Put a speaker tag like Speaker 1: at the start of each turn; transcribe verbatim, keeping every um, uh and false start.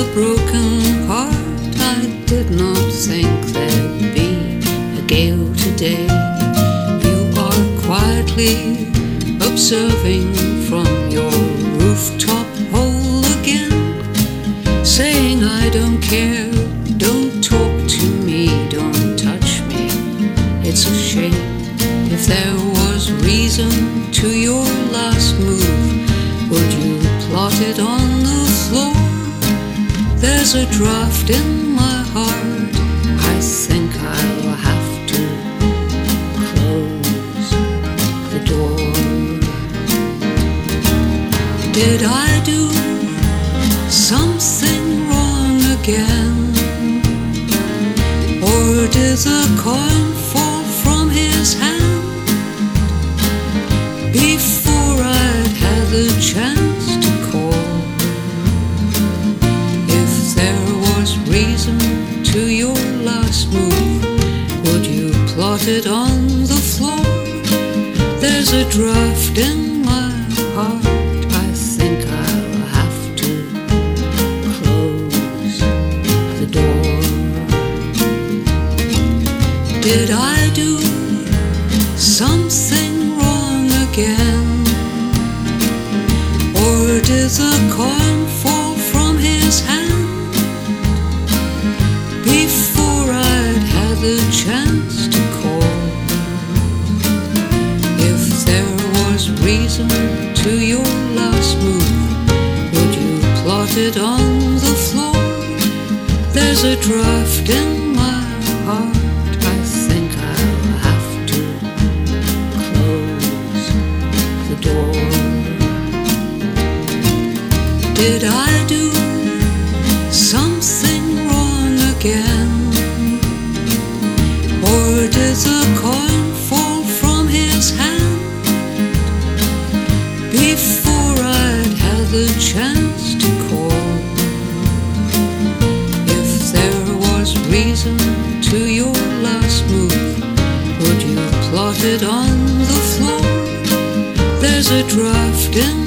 Speaker 1: a broken heart. I did not think there'd be a gale today. You are quietly observing from your rooftop hole again, saying I don't care, don't talk to me, don't touch me. It's a shame. If there was reason to your last move, would you plot it on the floor? There's a draft in my heart. I think I'll have to close the door. Did I do something wrong again? Or did the coin fall from his hand before I'd had the chance to call? If there was reason to your last move, would you plot it on the floor? There's a draft in my heart. I think I'll have to close the door. Did I do something wrong again? Or did the coin fall from his hand before I'd had the chance to call? If there was reason to your last move, would you plot it on the floor? There's a draft in my heart. I think I'll have to close the door. Did I do something wrong again? Or did the coin fall from his hand before I'd had the chance to call? If there was reason to your last move, would you plot it on the floor? There's a draft in